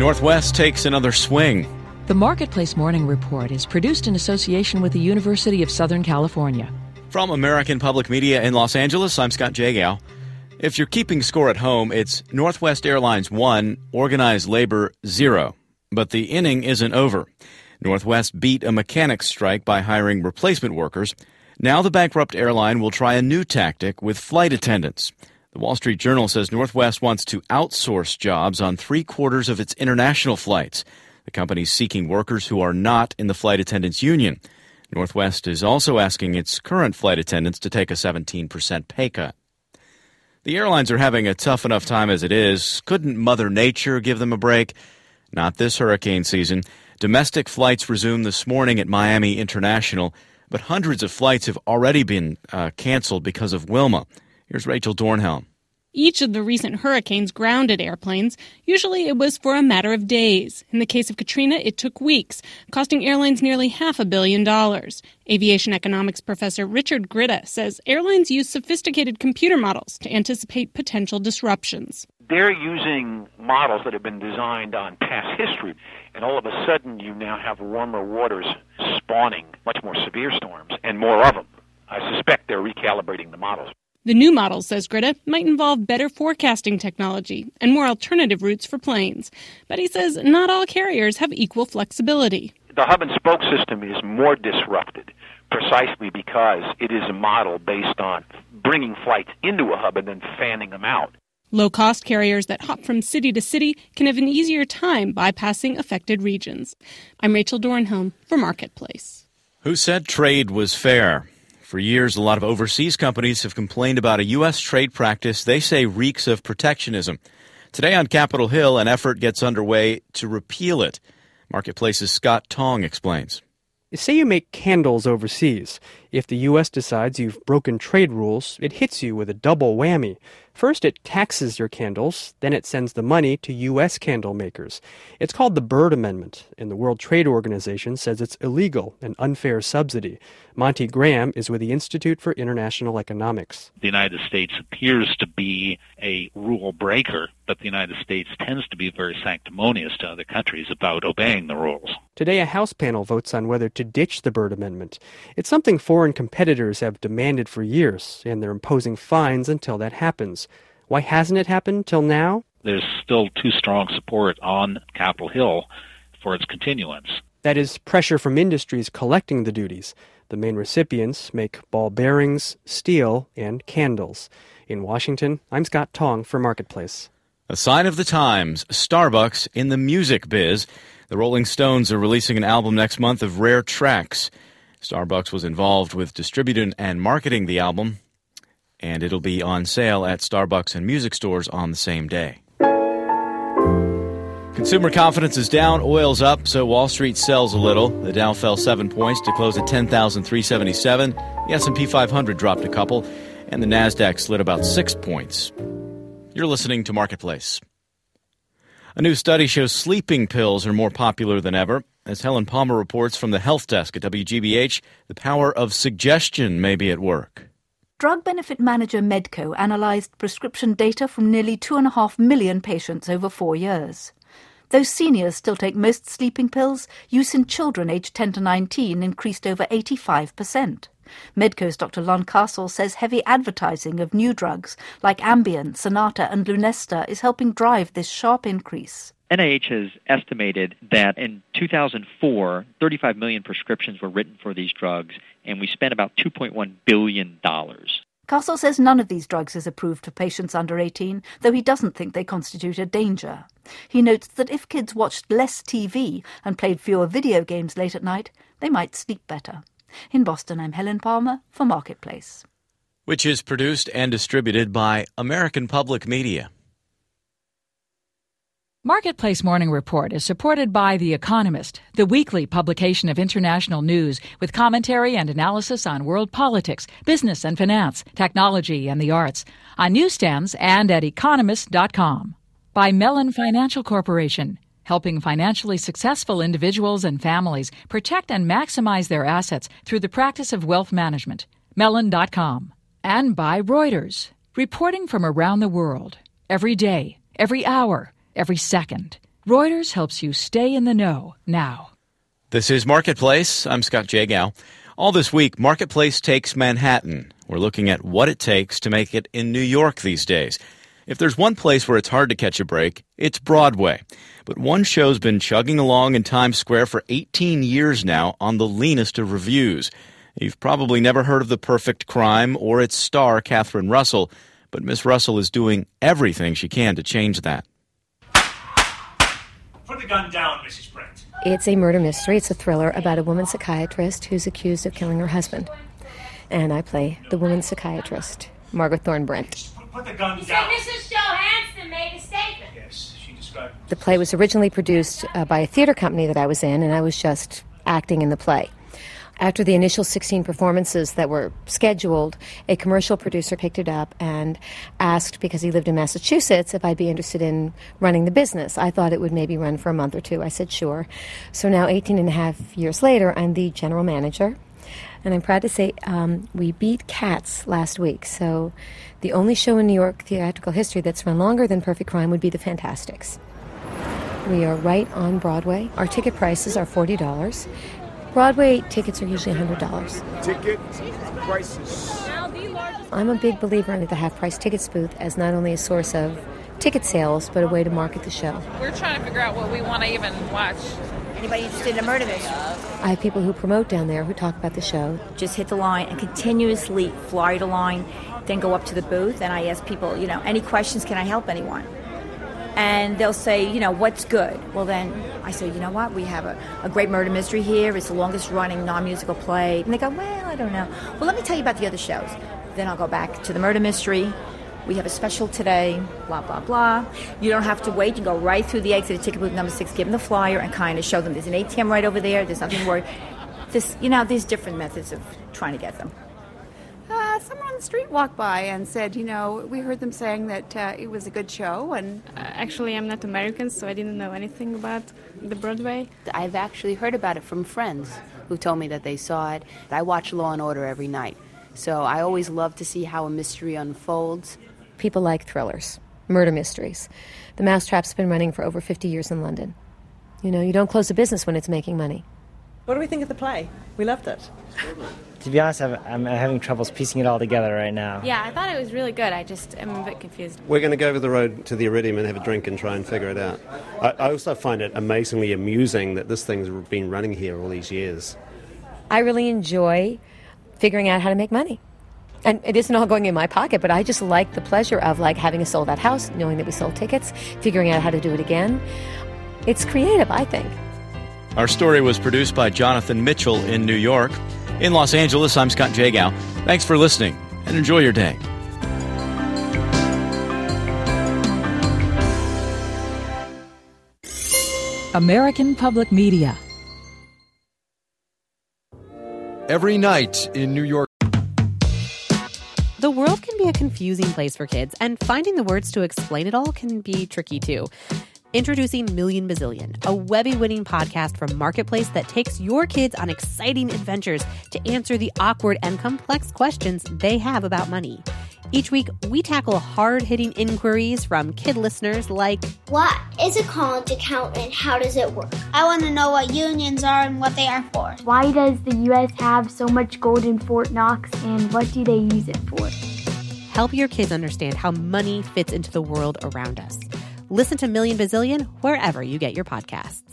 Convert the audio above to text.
Northwest takes another swing. The Marketplace Morning Report is produced in association with the University of Southern California. From American Public Media in Los Angeles, I'm Scott Jagow. If you're keeping score at home, it's Northwest Airlines 1, Organized Labor 0. But the inning isn't over. Northwest beat a mechanics strike by hiring replacement workers. Now the bankrupt airline will try a new tactic with flight attendants. The Wall Street Journal says Northwest wants to outsource jobs on 3/4 of its international flights. The company's seeking workers who are not in the flight attendants union. Northwest is also asking its current flight attendants to take a 17% pay cut. The airlines are having a tough enough time as it is. Couldn't Mother Nature give them a break? Not this hurricane season. Domestic flights resumed this morning at Miami International, but hundreds of flights have already been canceled because of Wilma. Here's Rachel Dornhelm. Each of the recent hurricanes grounded airplanes. Usually it was for a matter of days. In the case of Katrina, it took weeks, costing airlines nearly $500 million. Aviation economics professor Richard Gritta says airlines use sophisticated computer models to anticipate potential disruptions. They're using models that have been designed on past history, and all of a sudden you now have warmer waters spawning much more severe storms and more of them. I suspect they're recalibrating the models. The new models, says Gritta, might involve better forecasting technology and more alternative routes for planes. But he says not all carriers have equal flexibility. The hub and spoke system is more disrupted precisely because it is a model based on bringing flights into a hub and then fanning them out. Low-cost carriers that hop from city to city can have an easier time bypassing affected regions. I'm Rachel Dornhelm for Marketplace. Who said trade was fair? For years, a lot of overseas companies have complained about a U.S. trade practice they say reeks of protectionism. Today on Capitol Hill, an effort gets underway to repeal it. Marketplace's Scott Tong explains. Say you make candles overseas. If the U.S. decides you've broken trade rules, it hits you with a double whammy. First, it taxes your candles, then it sends the money to U.S. candle makers. It's called the Byrd Amendment, and the World Trade Organization says it's illegal, an unfair subsidy. Monty Graham is with the Institute for International Economics. The United States appears to be a rule breaker, but the United States tends to be very sanctimonious to other countries about obeying the rules. Today, a House panel votes on whether to ditch the Byrd Amendment. It's something foreign competitors have demanded for years, and they're imposing fines until that happens. Why hasn't it happened till now? There's still too strong support on Capitol Hill for its continuance. That is, pressure from industries collecting the duties. The main recipients make ball bearings, steel, and candles. In Washington, I'm Scott Tong for Marketplace. A sign of the times, Starbucks in the music biz. The Rolling Stones are releasing an album next month of rare tracks. Starbucks was involved with distributing and marketing the album, and it'll be on sale at Starbucks and music stores on the same day. Consumer confidence is down, oil's up, so Wall Street sells a little. The Dow fell 7 points to close at 10,377. The S&P 500 dropped a couple, and the Nasdaq slid about 6 points. You're listening to Marketplace. A new study shows sleeping pills are more popular than ever. As Helen Palmer reports from the Health Desk at WGBH, the power of suggestion may be at work. Drug benefit manager Medco analysed prescription data from nearly 2.5 million patients over 4 years. Though seniors still take most sleeping pills, use in children aged 10 to 19 increased over 85%. Medco's Dr. Lon Castle says heavy advertising of new drugs like Ambien, Sonata and Lunesta is helping drive this sharp increase. NIH has estimated that in 2004, 35 million prescriptions were written for these drugs, and we spent about $2.1 billion. Castle says none of these drugs is approved for patients under 18, though he doesn't think they constitute a danger. He notes that if kids watched less TV and played fewer video games late at night, they might sleep better. In Boston, I'm Helen Palmer for Marketplace. Which is produced and distributed by American Public Media. Marketplace Morning Report is supported by The Economist, the weekly publication of international news with commentary and analysis on world politics, business and finance, technology and the arts, on newsstands and at economist.com. By Mellon Financial Corporation, helping financially successful individuals and families protect and maximize their assets through the practice of wealth management. Mellon.com. And by Reuters, reporting from around the world, every day, every hour, every second. Reuters helps you stay in the know now. This is Marketplace. I'm Scott Jagow. All this week, Marketplace takes Manhattan. We're looking at what it takes to make it in New York these days. If there's one place where it's hard to catch a break, it's Broadway. But one show's been chugging along in Times Square for 18 years now on the leanest of reviews. You've probably never heard of The Perfect Crime or its star, Catherine Russell, but Miss Russell is doing everything she can to change that. Put the gun down, Mrs. Brent. It's a murder mystery. It's a thriller about a woman psychiatrist who's accused of killing her husband. And I play the woman psychiatrist, Margaret Thorne Brent. Put the gun down. Mrs. Johansson made a statement. Yes, she described it. The play was originally produced by a theater company that I was in, and I was just acting in the play. After the initial 16 performances that were scheduled, a commercial producer picked it up and asked, because he lived in Massachusetts, if I'd be interested in running the business. I thought it would maybe run for a month or two. I said, sure. So now, 18 and a half years later, I'm the general manager. And I'm proud to say we beat Cats last week. So the only show in New York theatrical history that's run longer than Perfect Crime would be The Fantastics. We are right on Broadway. Our ticket prices are $40. Broadway tickets are usually $100. Ticket prices. I'm a big believer in the half-price tickets booth as not only a source of ticket sales, but a way to market the show. We're trying to figure out what we want to even watch. Anybody interested in a murder mystery? I have people who promote down there who talk about the show. Just hit the line and continuously fly the line, then go up to the booth, and I ask people, any questions, can I help anyone? And they'll say, what's good? Well, then I say, you know what? We have a great murder mystery here. It's the longest running non-musical play. And they go, well, I don't know. Well, let me tell you about the other shows. Then I'll go back to the murder mystery. We have a special today, blah, blah, blah. You don't have to wait. You can go right through the exit at ticket booth number 6, give them the flyer, and kind of show them there's an ATM right over there. There's nothing to worry. There's different methods of trying to get them. Someone on the street walked by and said, we heard them saying that it was a good show. And actually, I'm not American, so I didn't know anything about the Broadway. I've actually heard about it from friends who told me that they saw it. I watch Law & Order every night, so I always love to see how a mystery unfolds. People like thrillers, murder mysteries. The Mousetrap's been running for over 50 years in London. You don't close a business when it's making money. What do we think of the play? We loved it. To be honest, I'm having troubles piecing it all together right now. Yeah, I thought it was really good. I just am a bit confused. We're going to go over the road to the Iridium and have a drink and try and figure it out. I also find it amazingly amusing that this thing's been running here all these years. I really enjoy figuring out how to make money. And it isn't all going in my pocket, but I just like the pleasure of having a sold-out house, knowing that we sold tickets, figuring out how to do it again. It's creative, I think. Our story was produced by Jonathan Mitchell in New York. In Los Angeles, I'm Scott Jagow. Thanks for listening, and enjoy your day. American Public Media. Every night in New York. The world can be a confusing place for kids, and finding the words to explain it all can be tricky too. Introducing Million Bazillion, a Webby-winning podcast from Marketplace that takes your kids on exciting adventures to answer the awkward and complex questions they have about money. Each week, we tackle hard-hitting inquiries from kid listeners like, what is a college account and how does it work? I want to know what unions are and what they are for. Why does the U.S. have so much gold in Fort Knox and what do they use it for? Help your kids understand how money fits into the world around us. Listen to Million Bazillion wherever you get your podcasts.